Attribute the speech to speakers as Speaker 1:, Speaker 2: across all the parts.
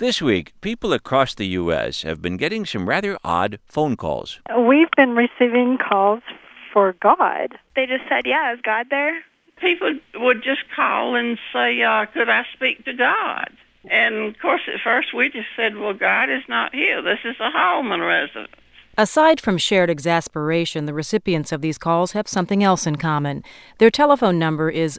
Speaker 1: This week, people across the U.S. have been getting some rather odd phone calls.
Speaker 2: We've been receiving calls for God.
Speaker 3: They just said, yeah, is God there?
Speaker 4: People would just call and say, could I speak to God? And, of course, at first we just said, well, God is not here. This is a Holman residence.
Speaker 5: Aside from shared exasperation, the recipients of these calls have something else in common. Their telephone number is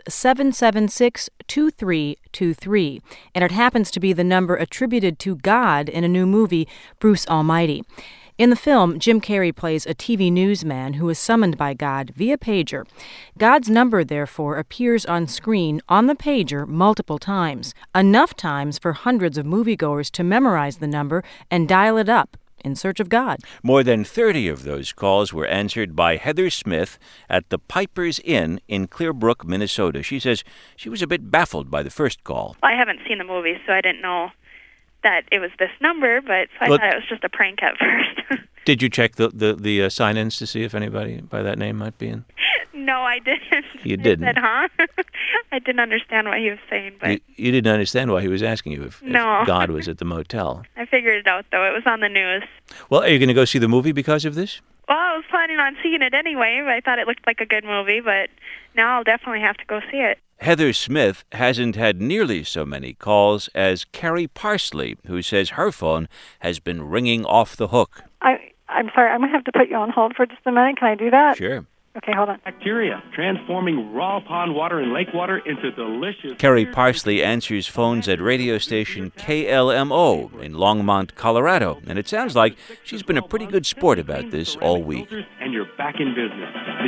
Speaker 5: 776-2323, and it happens to be the number attributed to God in a new movie, Bruce Almighty. In the film, Jim Carrey plays a TV newsman who is summoned by God via pager. God's number, therefore, appears on screen on the pager multiple times, enough times for hundreds of moviegoers to memorize the number and dial it up in search of God.
Speaker 1: More than 30 of those calls were answered by Heather Smith at the Piper's Inn in Clearbrook, Minnesota. She says she was a bit baffled by the first call.
Speaker 3: I haven't seen the movie, so I didn't know that it was this number, but so I thought it was just a prank at first.
Speaker 1: Did you check the sign-ins to see if anybody by that name might be in?
Speaker 3: No, I didn't.
Speaker 1: You didn't?
Speaker 3: I said, huh? I didn't understand what he was saying. But
Speaker 1: you didn't understand why he was asking you if God was at the motel.
Speaker 3: I figured it out, though. It was on the news.
Speaker 1: Well, are you going to go see the movie because of this?
Speaker 3: Well, I was planning on seeing it anyway, but I thought it looked like a good movie, but now I'll definitely have to go see it.
Speaker 1: Heather Smith hasn't had nearly so many calls as Carrie Parsley, who says her phone has been ringing off the hook.
Speaker 2: I'm sorry, I'm going to have to put you on hold for just a minute. Can I do that?
Speaker 1: Sure.
Speaker 2: Okay, hold on.
Speaker 6: Bacteria, transforming raw pond water and lake water into delicious...
Speaker 1: Carrie Parsley answers phones at radio station KLMO in Longmont, Colorado, and it sounds like she's been a pretty good sport about this all week.
Speaker 6: And you're back in business.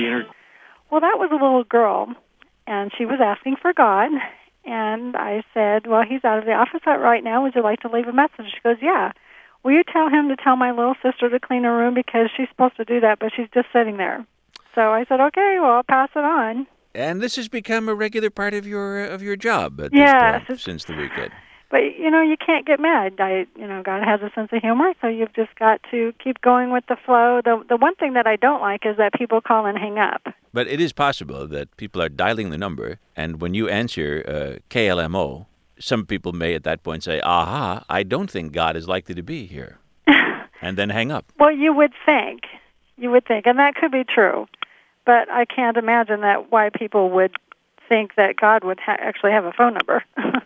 Speaker 2: Well, that was a little girl, and she was asking for God, and I said, well, he's out of the office right now. Would you like to leave a message? She goes, yeah. Will you tell him to tell my little sister to clean her room because she's supposed to do that, but she's just sitting there. So I said, okay, well, I'll pass it on.
Speaker 1: And this has become a regular part of your job at this point since the weekend.
Speaker 2: But, you can't get mad. God has a sense of humor, so you've just got to keep going with the flow. The one thing that I don't like is that people call and hang up.
Speaker 1: But it is possible that people are dialing the number, and when you answer KLMO, some people may at that point say, aha, I don't think God is likely to be here, and then hang up.
Speaker 2: Well, you would think, and that could be true. But I can't imagine why people would think that God would actually have a phone number.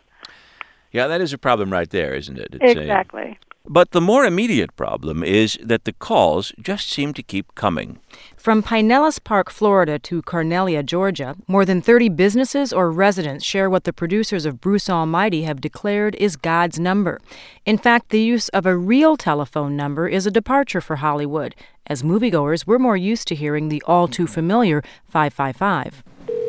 Speaker 1: Yeah, that is a problem right there, isn't it?
Speaker 2: Exactly.
Speaker 1: But the more immediate problem is that the calls just seem to keep coming.
Speaker 5: From Pinellas Park, Florida to Cornelia, Georgia, more than 30 businesses or residents share what the producers of Bruce Almighty have declared is God's number. In fact, the use of a real telephone number is a departure for Hollywood. As moviegoers, we're more used to hearing the all-too-familiar 555.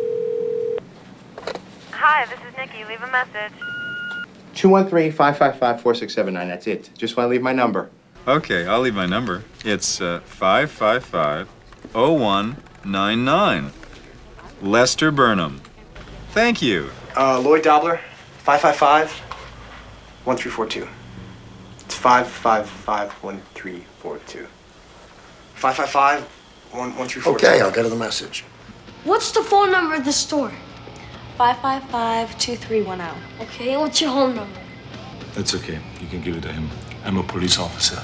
Speaker 7: Hi, this is Nikki. Leave a message.
Speaker 8: 213-555-4679. That's it. Just want to leave my number.
Speaker 9: Okay, I'll leave my number. It's 555-0199. Lester Burnham. Thank you.
Speaker 8: Lloyd Dobler, 555-1342. It's 555-1342. 555-1342.
Speaker 10: Okay, I'll get her the message.
Speaker 11: What's the phone number of the store?
Speaker 7: 555-2310.
Speaker 11: Okay, what's your home number?
Speaker 12: That's okay. You can give it to him. I'm a police officer.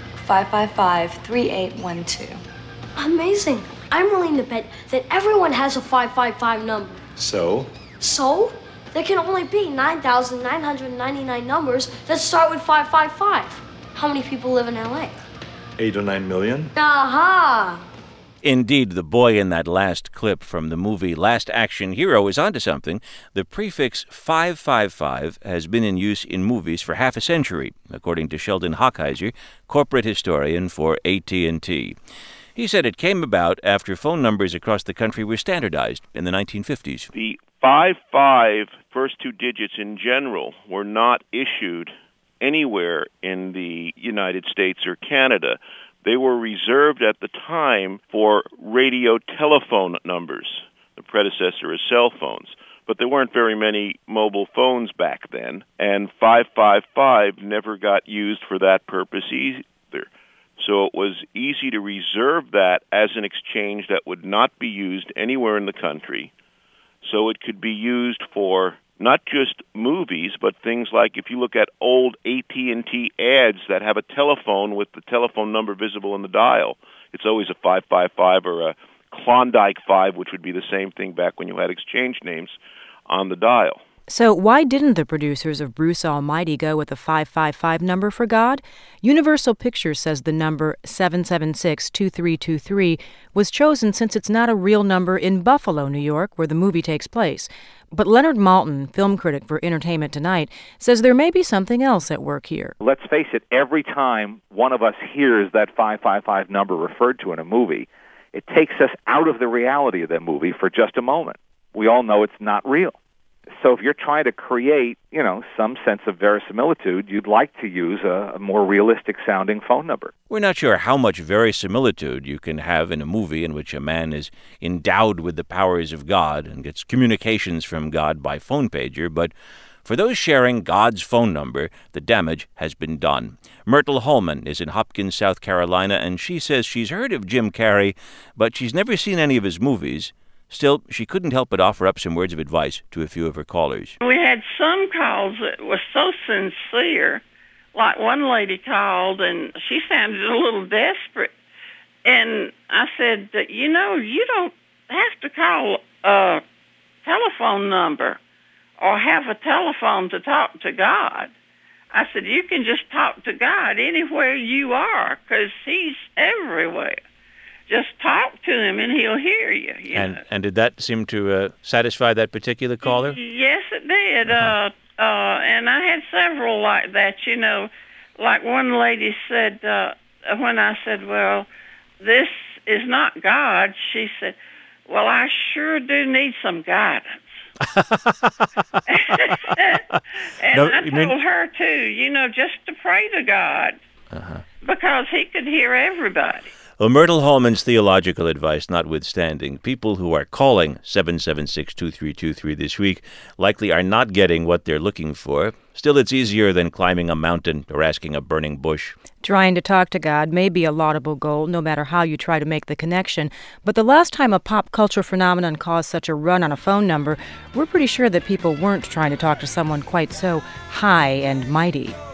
Speaker 7: 555-3812.
Speaker 11: Amazing. I'm willing to bet that everyone has a 555 number.
Speaker 9: So?
Speaker 11: So? There can only be 9,999 numbers that start with 555. How many people live in L.A.?
Speaker 9: 8 or 9 million?
Speaker 11: Aha!
Speaker 1: Indeed, the boy in that last clip from the movie Last Action Hero is onto something. The prefix 555 has been in use in movies for half a century, according to Sheldon Hochheiser, corporate historian for AT&T. He said it came about after phone numbers across the country were standardized in the 1950s.
Speaker 13: The 55 first two digits in general were not issued anywhere in the United States or Canada. They were reserved at the time for radio telephone numbers, the predecessor of cell phones. But there weren't very many mobile phones back then, and 555 never got used for that purpose either. So it was easy to reserve that as an exchange that would not be used anywhere in the country, so it could be used for not just movies, but things like if you look at old AT&T ads that have a telephone with the telephone number visible in the dial, it's always a 555 or a Klondike 5, which would be the same thing back when you had exchange names on the dial.
Speaker 5: So why didn't the producers of Bruce Almighty go with the 555 number for God? Universal Pictures says the number 776-2323 was chosen since it's not a real number in Buffalo, New York, where the movie takes place. But Leonard Maltin, film critic for Entertainment Tonight, says there may be something else at work here.
Speaker 10: Let's face it, every time one of us hears that 555 number referred to in a movie, it takes us out of the reality of that movie for just a moment. We all know it's not real. So if you're trying to create, some sense of verisimilitude, you'd like to use a more realistic-sounding phone number.
Speaker 1: We're not sure how much verisimilitude you can have in a movie in which a man is endowed with the powers of God and gets communications from God by phone pager, but for those sharing God's phone number, the damage has been done. Myrtle Holman is in Hopkins, South Carolina, and she says she's heard of Jim Carrey, but she's never seen any of his movies. Still, she couldn't help but offer up some words of advice to a few of her callers.
Speaker 4: We had some calls that were so sincere. Like one lady called, and she sounded a little desperate. And I said, you don't have to call a telephone number or have a telephone to talk to God. I said, you can just talk to God anywhere you are because He's everywhere. Just talk to Him and He'll hear you.
Speaker 1: And did that seem to satisfy that particular caller?
Speaker 4: Yes, it did. And I had several like that, Like one lady said, when I said, well, this is not God, she said, well, I sure do need some guidance. And I told her, too, just to pray to God because He could hear everybody.
Speaker 1: Well, Myrtle Holman's theological advice notwithstanding, people who are calling 776-2323 this week likely are not getting what they're looking for. Still, it's easier than climbing a mountain or asking a burning bush.
Speaker 5: Trying to talk to God may be a laudable goal, no matter how you try to make the connection. But the last time a pop culture phenomenon caused such a run on a phone number, we're pretty sure that people weren't trying to talk to someone quite so high and mighty.